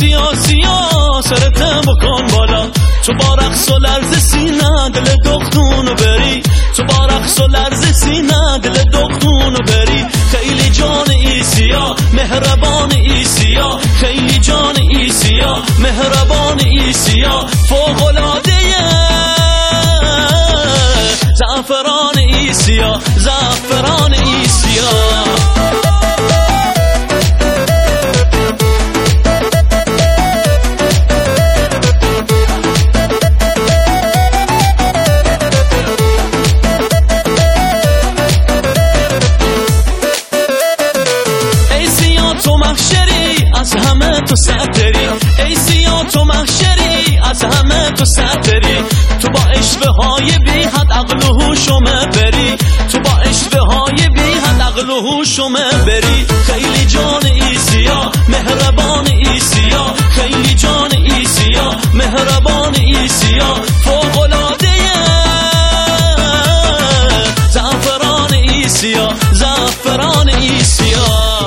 سیا سرت بکن بالا، تو با رقص و لرز سینه دل دختونو بری، تو با رقص و لرز سینه دل دختونو بری. خیلی جان ایسیا مهربان ایسیا، خیلی جان ایسیا مهربان ایسیا، فوق‌العاده زعفران ایسیا، زعفران ایسیا. از همه تو سرتری ای سیا، تو محشری از همه تو سرتری، تو با اشوه‌های بی حد عقل و هوشو بری، تو با اشوه‌های بی حد عقل و هوشو بری. خیلی جان ایسیا مهربان ایسیا، خیلی جان ایسیا مهربان ایسیا، فوق‌العاده زعفران ایسیا، زعفران ایسیا.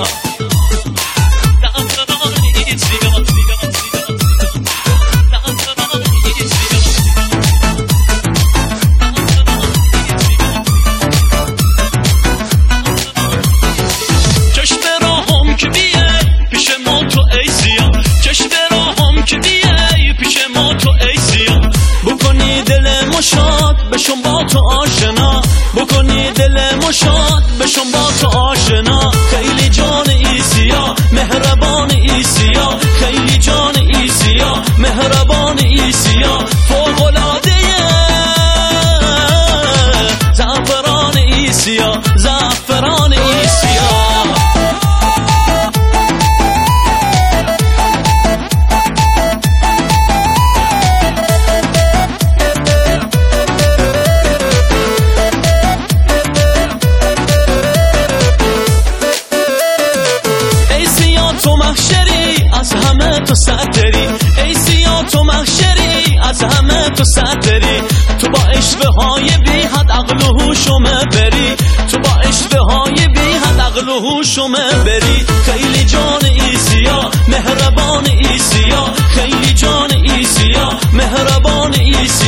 بشون با تو آشنا، بکنی دلمو شاد بشون با تو آشنا. خیلی جان ایسیا مهربان ایسیا، خیلی جان ایسیا مهربان ایسیا، فوق‌العاده زعفران ایسیا، زعفران ایسیا. تو محشری از همه تو سرتری ای سیا، تو محشری از همه تو سرتری، تو با اشوه‌های بی حد عقل و هوشو بری، تو با اشوه‌های بی حد عقل و هوشو بری. خیلی جان ایسیا مهربان ایسیا، خیلی جان ایسیا مهربان ایسیا.